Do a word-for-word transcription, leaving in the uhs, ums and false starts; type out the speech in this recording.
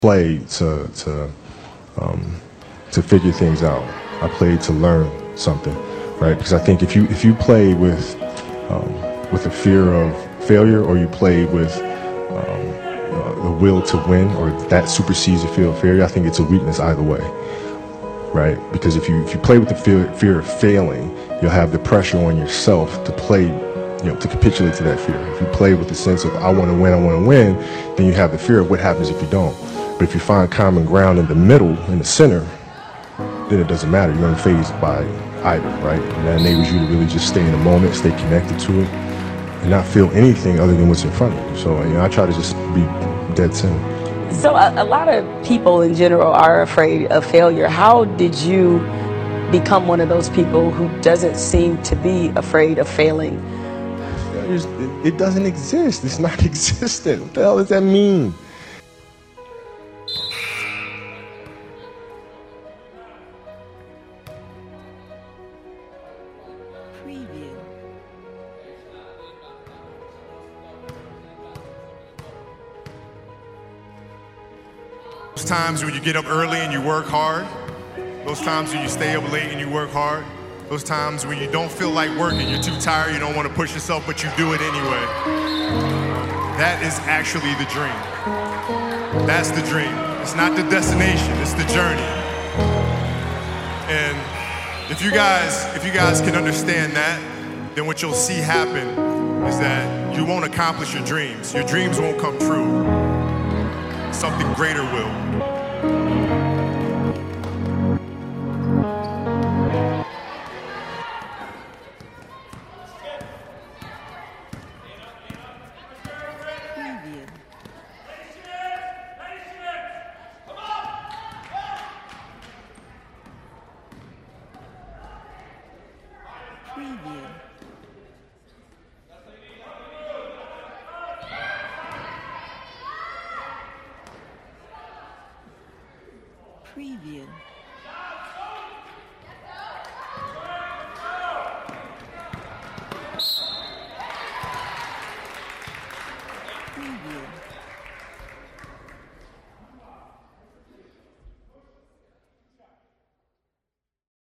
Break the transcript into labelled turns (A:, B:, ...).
A: play to to um, to figure things out. I played to learn something, right? Because I think if you if you play with um, with a fear of failure, or you play with um, uh, the will to win, or that supersedes the fear of failure, I think it's a weakness either way, right? Because if you if you play with the fear fear of failing, you'll have the pressure on yourself to play, you know, to capitulate to that fear. If you play with the sense of I want to win, I want to win, then you have the fear of what happens if you don't. But if you find common ground in the middle, in the center, then it doesn't matter. You're unfazed by either, right? And that enables you to really just stay in the moment, stay connected to it, and not feel anything other than what's in front of you. So, you know, I try to just be dead center.
B: So a, a lot of people in general are afraid of failure. How did you become one of those people who doesn't seem to be afraid of failing?
A: It doesn't exist. It's not existent. What the hell does that mean?
C: Preview.
D: Those times when you get up early and you work hard, those times when you stay up late and you work hard, those times when you don't feel like working, you're too tired, you don't want to push yourself, but you do it anyway. That is actually the dream. That's the dream. It's not the destination, it's the journey. And if you guys, if you guys can understand that, then what you'll see happen is that you won't accomplish your dreams. Your dreams won't come true. Something greater will.
C: Preview. Preview. Preview.